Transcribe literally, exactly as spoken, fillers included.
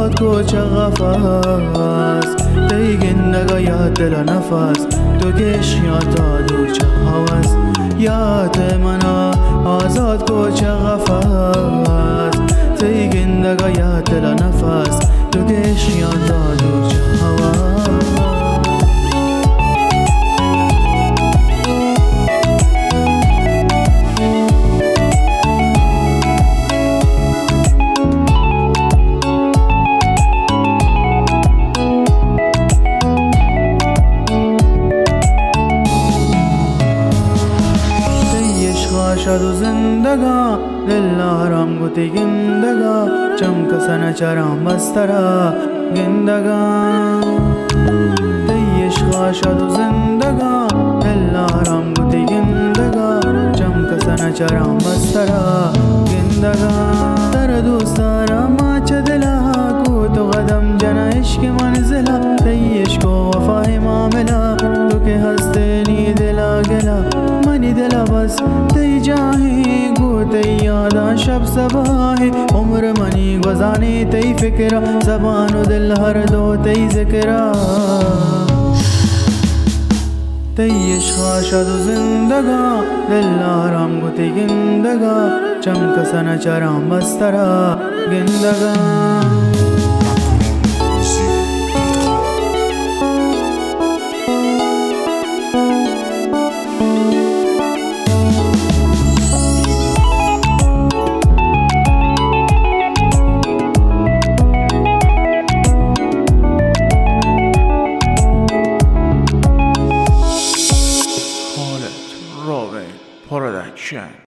آزاد کوچه قفص تی گندگا یا دل نفس تو گش یا تا دور چه هوس یاد منا آزاد کوچه قفص تی گندگا یا دل نفس تو گش یا تا دور چه هوس شد و زندگا دل حرام گوتی گندگا چمکسن چرام بسترا گندگا تی عشقا شد و زندگا دل حرام گوتی گندگا چمکسن چرام بسترا گندگا در دوستارا ما چه دلا کو تو قدم جنا عشق منزلا تی عشق و وفای معاملہ تو که هسته نی دلا گلا منی دلا بس تی جاہی گو تی یادا شب صباہی عمر منی گزانی تی فکرہ زبان و دل ہر دو تی ذکرہ تی عشقا شد و زندگا دل حرام گوتی گندگا چمکسن چرام بسترا گندگا Music.